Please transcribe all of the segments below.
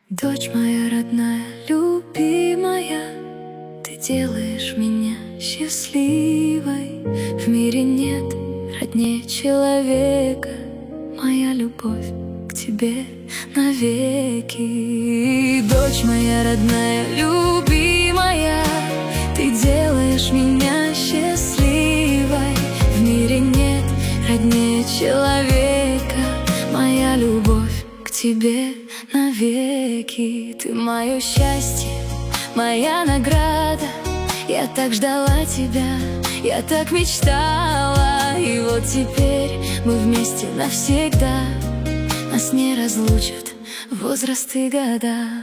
Дочь моя родная, любимая, ты делаешь меня счастливой. В мире нет роднее человека, моя любовь к тебе навеки. Дочь моя родная, любимая, ты делаешь меня счастливой. В мире нет роднее человека, моя любовь к тебе навеки. Ты мое счастье, моя награда. Я так ждала тебя, я так мечтала. И вот теперь мы вместе навсегда. Нас не разлучат возраст и года.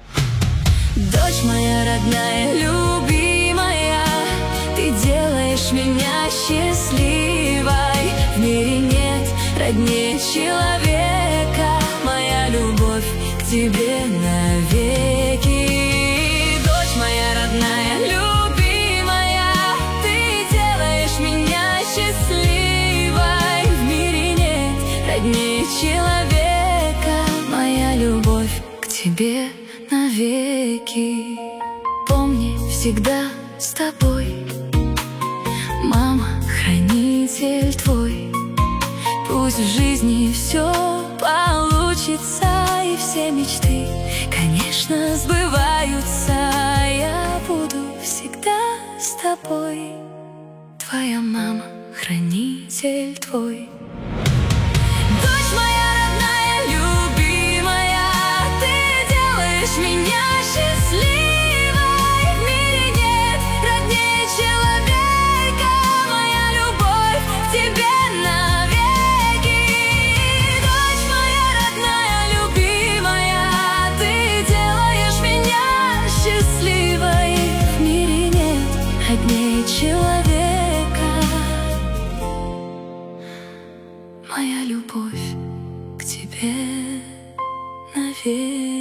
Дочь моя родная, любимая, ты делаешь меня счастливой. В мире нет роднее человека, моя любовь к тебе навеки. Дочь моя родная, любимая, ты делаешь меня счастливой. В мире нет роднее человека, моя любовь к тебе навеки. Помни, всегда с тобой, мама, хранитель твой. Пусть в жизни все получится, и все мечты, конечно, сбываются. Я буду всегда с тобой, твоя мама, хранитель твой. Дочь моя родная, любимая, ты делаешь меня счастливой. В мире нет роднее человека, моя любовь к тебе навеки. Дочь моя родная, любимая, ты делаешь меня счастливой. В мире нет роднее человека, моя любовь к тебе навеки.